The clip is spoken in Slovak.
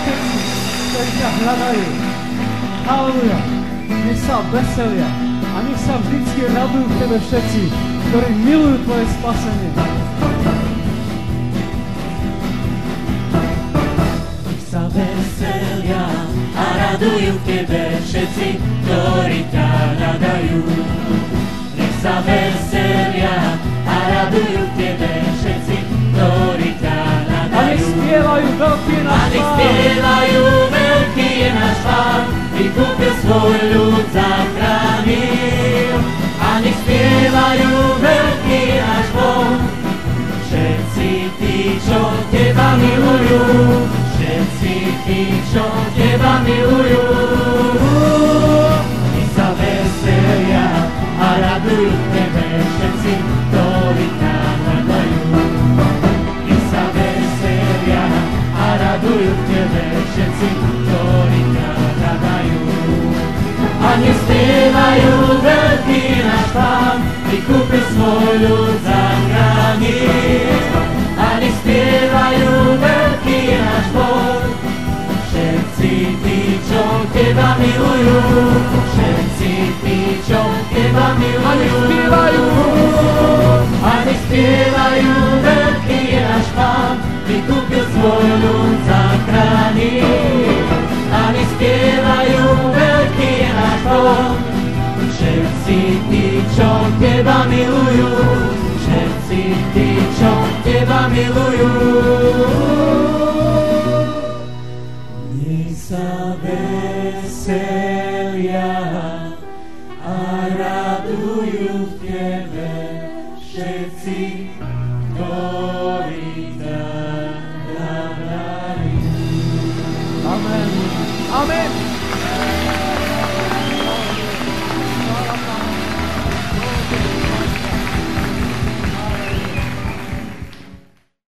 všetci, ktorí ťa hľadajú. Halleluja. Nech sa veselia a nech sa vždycky radujú v tebe všetci, ktorí milujú tvoje spasenie. Nech sa veselia a radujú v tebe všetci, ktorí ťa hľadajú. Nech sa veselia a radujú v tebe všetci, ktorí ťa hľadajú. A nech spievajú veľký je náš Pán. A nech spievajú veľký je náš Pán, vykúpil svoj ľud, zachránil. A nech spievajú veľký je náš Boh, všetci tí, čo teba milujú, všetci tí, čo teba milujú. Nech sa veselia a radujú v tebe všetci, ktorí ťa hľadajú. Nech sa veselia a radujú v tebe všetci, ktorí ťa hľadajú. A nech spievajú veľký náš Pán, vykúpil svoj ľud, zachránil. A nech spievajú veľký náš Boh, všetci tí, čo teba milujú, všetci tí, čo teba milujú. A nech spievajú veľký náš Pán, vykúpil svoj ľud, zachránil. A nech spievajú veľký náš Boh, všetci tí, čo teba milujú, všetci tí, čo teba milujú. Nech sa veselia a radujú v tebe všetci, ktorí ťa hľadajú. Amen. Amen.